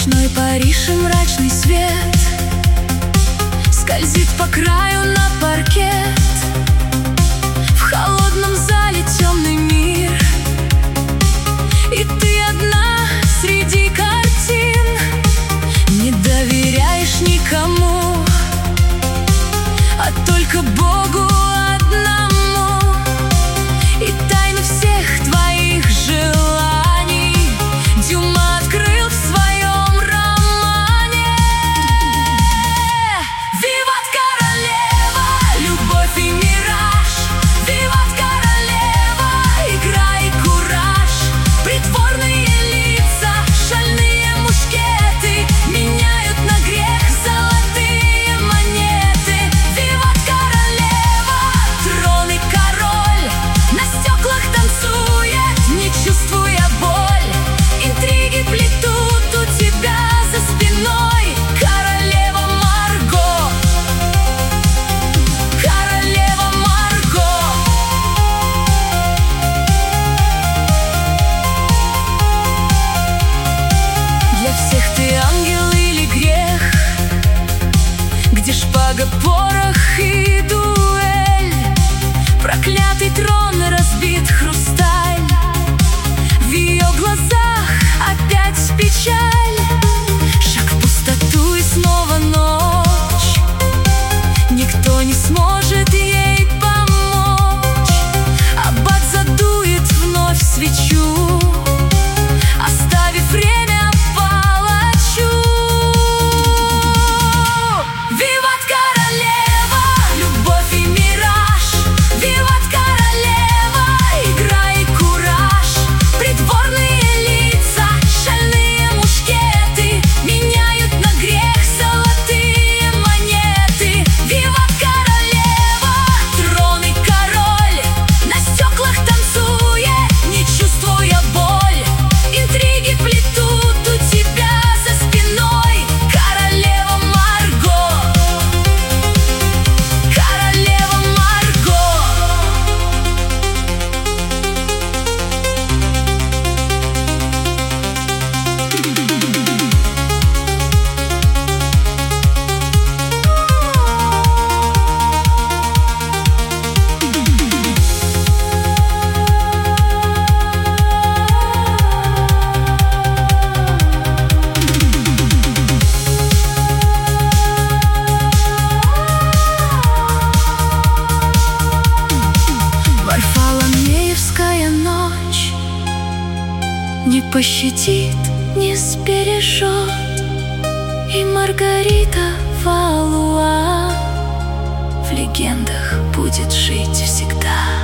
Ночной Париж и мрачный свет скользит по краю на паркет. В холодном зале темный мир, и ты одна среди картин. Не доверяешь никому, а только Богу одному. И тайну всех твоих желаний Дюма открыл в своем романе. Виват королева, любовь и мираж. Виват королева, игра и кураж. Притворные лица, шальные мушкеты меняют на грех золотые монеты. Виват королева, трон и король на стеклах танцует, не чувствуя боль. Интриги плетут у тебя за спиной. Королева Марго, королева Марго. Для всех ты ангел или грех, где шпага, порох и дуэль. Проклятый трон, разбит хрусталь, в ее глазах опять печаль. Шаг в пустоту и снова ночь, никто не сможет ей помочь. Аббат задует вновь свечу, оставив время палачу. Виват королева, любовь и мираж. Виват королева, игра и кураж. Притворные лица, шальные мушкеты меняют на грех золотые монеты. Виват королева, трон и король на стеклах танцует, не чувствуя боль. Интриги плетут у тебя за спиной. Королева Марго, королева Марго. Варфоломеевская ночь не пощадит, не сбережет. И Маргарита Валуа в легендах будет жить всегда.